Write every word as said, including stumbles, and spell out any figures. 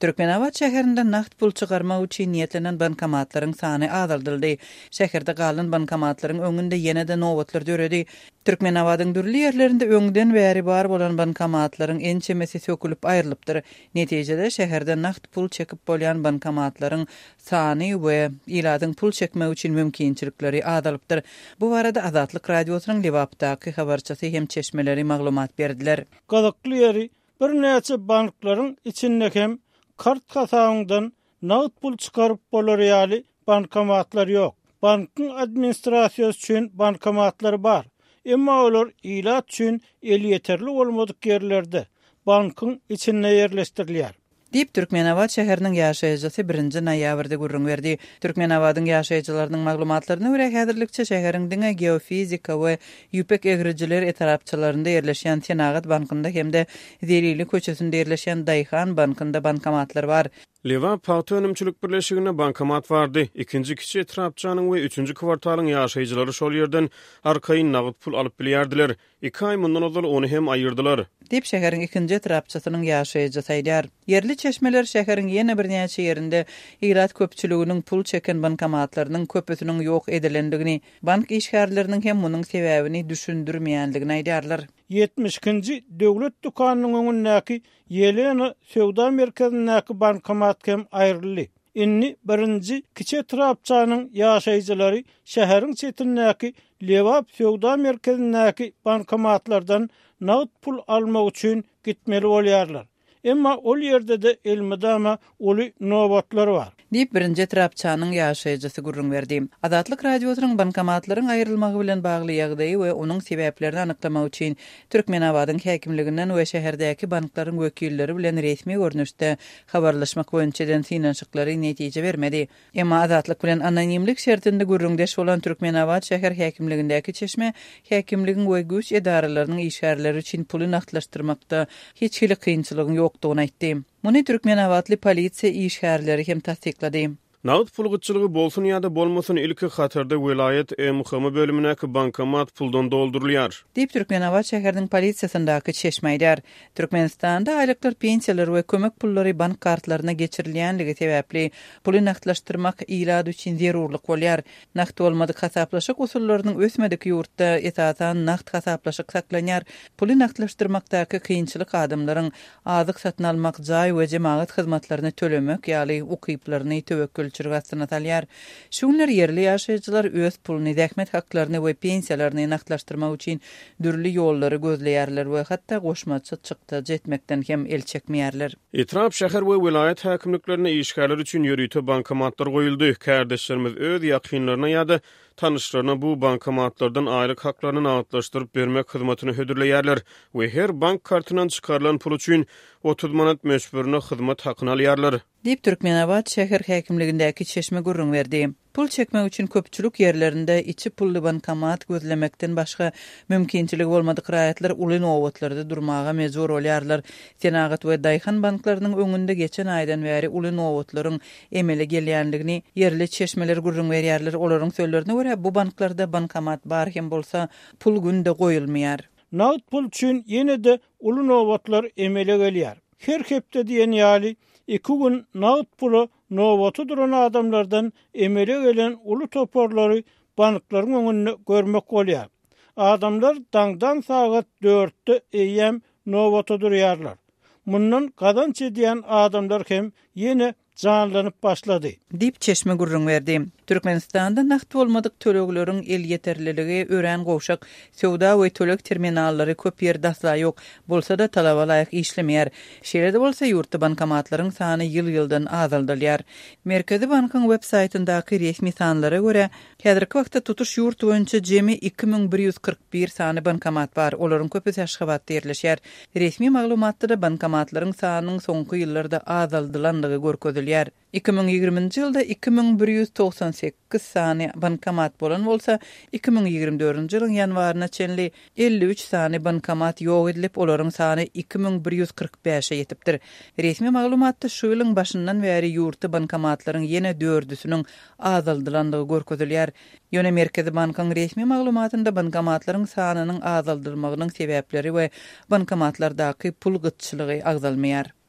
Türkmenabat şäherinde nakt pul çygarmak üçin niýetlenen bankomatlaryň sany azaldyldy. Şäherde galan bankomatlaryň öňünde ýene-de nowatlar döredi. Türkmenabatyň dürli ýerlerinde öňden bäri bar bolan bankomatlaryň ençemesi sökülüp aýrylypdyr. Netijede şäherde nakt pul çekip bolýan bankomatlaryň sany we iladyň pul çekmek üçin mümkinçilikleri azalypdyr. Bu barada Azatlyk radiosynyň Libapdaky habarçysy hem çeşmeleri maglumat berdiler. Gazakly ýeri bir näçe banklaryň içinde hem kart kasagyňdan nağd pul çykaryp bolar ýaly bankomatlar ýok. Bankyň administrasiýasy üçin bankomatlar bar. Emma olar ilat üçin el ýeterli bolmadyk ýerlerde bankyň içinde ýerleşdirilýär. Dip Türkmenabat şäheriniň ýaşaýjysy birinji noýabrda gurrun berdi. Türkmenabatyň ýaşaýjylarynyň maglumatlaryna görä häzirlikçe şäheriň diňe geofizika we ýüpek egrijiler etarapçylarynda ýerleşýän Senagat bankynda hemde Zerili köçesinde ýerleşýän Daýhan bankynda bankomatlar bar. Leva Pato Önümçülük Birleşigine bankomat vardy. İkinji kiçi etrapçanyň we üçünji kwartalyň ýaşaýjylary şol ýerden arkaýyn nagd pul alyp bilýärdiler. iki ay mundan ozal onu hem aýyrdylar. Dip şäheriň ikinji etrapçysynyň ýaşaýjysy aýdar. Yerli çeşmeler şäheriň ýene bir näçe ýerinde ýyrat köpçüliginiň pul çeken bankomatlarynyň köpüsiniň ýok edilendigini, bank işgärleriniň hem munyň sebäbini düşündirmeýändigini aýdarlar. yetmişinji döwlet dukanynyň öňündäki Yelena Sewda merkezindäki bankomat hem aýryldy. Inni birinji kiçi etrapçanyň ýaşaýjylary şäheriň çetindäki Lewap Sewda merkezindäki bankomatlardan nağd pul almak üçin gitmeli bolýarlar. Emma ol ýerde de elmedama oly nowatlar bar. Dip birinji etrapçanyň ýaşaýjysy gurrun berdi. Azatlyk radiosynyň bankomatlaryň aýrylmagy bilen bagly ýagdaýy we onuň sebäplerini anyklamak üçin Türkmenabatyň häkimliginden we şäherdäki banklaryň wekilleri bilen resmi görnüşde habarlaşmak boýunça synanyşyklary netije bermedi. Emma azatlyk bilen anonimlik şertinde gurrundeş bolan Türkmenabad şäher häkimligindäki çeşme häkimligiň we güç edaralarynyň işgärleri üçin puly naqdlaşdyrmakda hiç hili kynçylygyň ýokdugyny aýtdy. Muny Türkmenabatly polisiýa işgärleri hem tasdiklady. Nağd pul gyçylygy bolsun ýa-da bolmasyn ilki hatarda welayet emhamy bölümindäki bankomat puldan doldurulýar. Dip Türkmenabat şäheriniň polisiýasyndaky çeşmeýler. Türkmenistanda aýlyklar pensiýalar we kömek pullary bank kartlaryna geçirilýänligi sebäpli puly naqdlaşdyrmak ilady üçin zerurlyk bolýar. Naqd bolmadyk hasaplaşyk usullarynyň ösmedik ýurtda esasan naqd hasaplaşyk saklanýar. Puly naqdlaşdyrmakdaky kynçylyk adamlaryň azyk satyn almak, jaý we jemaat hyzmatlaryny tölemek ýaly ukyplaryny töwekkül çyrgasyna talýar. Şunlar yerli ýaşaýjylar öz puluny, zähmet haklaryny we pensiýalaryny naqdlaşdyrmak üçin dürli ýollary gözleýärler we hatda goşmaçy çykda jetmekden hem el çekmeýärler. Etrap şäher we vilayet häkimliklerine işgärler üçin ýörüýte bankomatlar goýuldy. Kardeşlerimiz öz ýakynlaryna ýa-da tanışlarına bu bankomatlardan aýryk haklaryny naqdlaşdyryp bermek hyzmatyny hödürleýärler we her bank kartynyň çykarylan pul üçin otuz manat meşburuna hyzmat hakyny alýarlar. Dip Türkmenabat şäher häkimligindäki çeşme gurrun berdi. Pul çekmek üçin köpçülük ýerlerinde içi pully bankomat gözlemekden başga mümkinçilik bolmadyk raýatlar uly nowatlarda durmaga mejbur bolýarlar. Senagat we Daýhan banklarynyň öňünde geçen aýdan bäri uly nowatlaryň emele gelýänligini yerli çeşmeler gurrun berýärler. Olaryň sözlerine görä bu banklarda bankomat bar hem bolsa pul günde goýulmaýar. Nağd pul üçin ýene-de uly nowatlar emele gelýär. Her hepde diýen ýaly iki gün nağd pulu nowaty duran adamlardan emele gelen uly toparlary banklaryň öňünde görmek bolýar. Adamlar daňdan sagat dörtde eýem nowaty durýarlar. Mundan gadanç edýän adamlar hem ýene canlanyp başlady. Dip çeşme gurrun berdi. Türkmenistanda naqd bolmadyk tölegleriň el ýeterliligi örän gowşak sowda we tölek terminallary köp ýerde asla ýok. Bolsa da talaba laýyk işlemeýär. Şeýle bolsa ýurtda bankomatlaryň sany ýyl-ýyldan azaldylýar. Merkezi bankyň web saýtyndaky resmi sanlara görä, häzirki wagtda tutuş ýurt boýunça jemi iki ming bir ýüz kırk bir sany bankomat bar. Olaryň köpüsi Aşgabatda ýerleşýär. Resmi maglumatda da bankomatlaryň sanynyň soňky ýyllarda azaldylandygy görkezilýär. iki ming ýigrimинчи ýylda iki ming bir ýüz toksan sekiz sany bankomat bolan bolsa, iki ming ýigirmi dördünji ýylyň ýanwaryna çenli elli üç sany bankomat ýok edilip, olaryň sany iki ming bir ýüz kırk beşe ýetipdir. Resmi maglumatda şu ýylyň başyndan bäri ýurtda bankomatlaryň ýene dördüsiniň azaldylandygy görkezilýär. Ýöne Merkezi bankyň resmi maglumatynda bankomatlaryň sanynyň azaldylmagynyň sebäpleri we bankomatlardaky pul gytçylygy agzalmaýar.